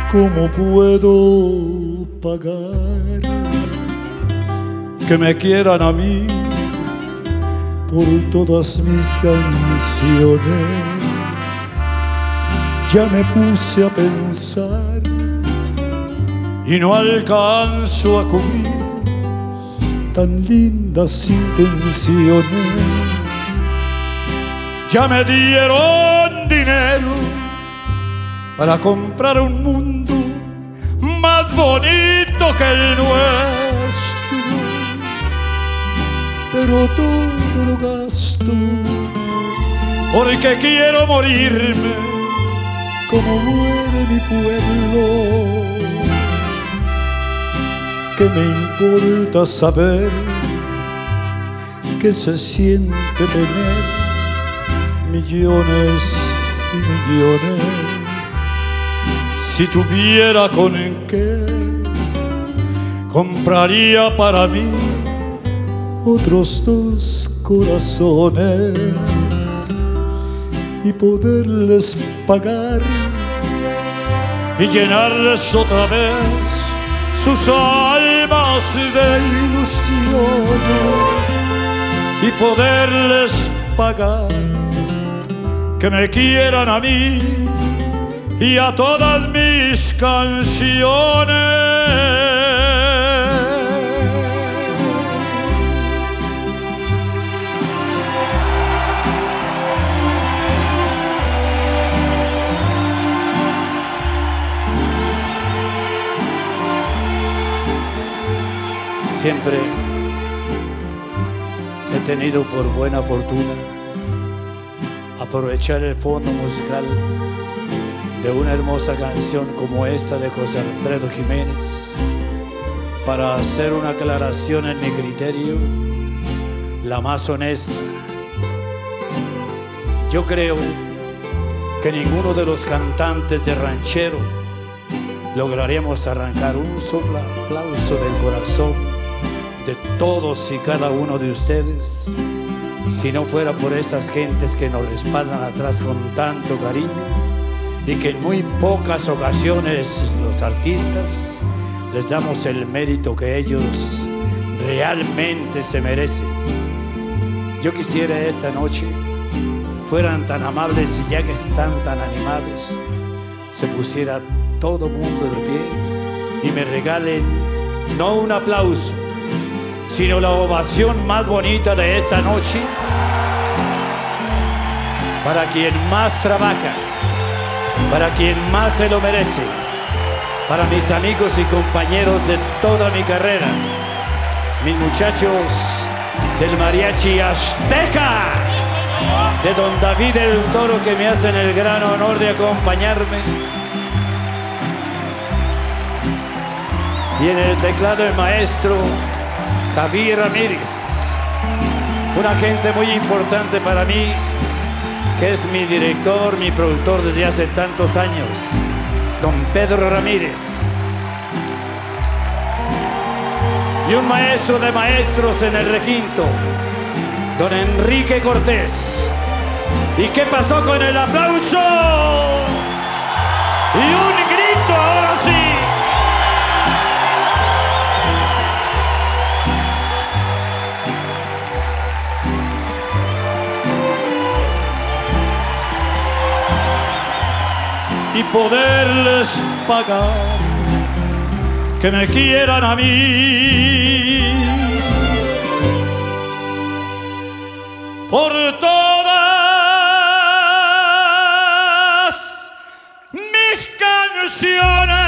¿Cómo puedo pagar que me quieran a mí por todas mis canciones? Ya me puse a pensar y no alcanzo a cubrir tan lindas intenciones. Ya me dieron dinero para comprar un mundo más bonito que el nuestro, pero todo lo gasto porque quiero morirme como muere mi pueblo. ¿Qué me importa saber que se siente tener millones y millones? Si tuviera con qué, compraría para mí otros dos corazones y poderles pagar y llenarles otra vez sus almas de ilusiones y poderles pagar que me quieran a mí y a todas mis canciones. Siempre he tenido por buena fortuna aprovechar el fondo musical de una hermosa canción como esta de José Alfredo Jiménez para hacer una aclaración en mi criterio, la más honesta. Yo creo que ninguno de los cantantes de ranchero lograremos arrancar un solo aplauso del corazón de todos y cada uno de ustedes si no fuera por esas gentes que nos respaldan atrás con tanto cariño y que en muy pocas ocasiones los artistas les damos el mérito que ellos realmente se merecen. Yo quisiera esta noche fueran tan amables y ya que están tan animados se pusiera todo mundo de pie y me regalen no un aplauso sino la ovación más bonita de esta noche para quien más trabaja, para quien más se lo merece, para mis amigos y compañeros de toda mi carrera, mis muchachos del Mariachi Azteca, de don David el Toro, que me hacen el gran honor de acompañarme, y en el teclado el maestro Javier Ramírez, una gente muy importante para mí, que es mi director, mi productor desde hace tantos años, don Pedro Ramírez. Y un maestro de maestros en el requinto, don Enrique Cortés. ¿Y qué pasó con el aplauso? Y un grito, ahora sí. Y poderles pagar que me quieran a mí por todas mis canciones.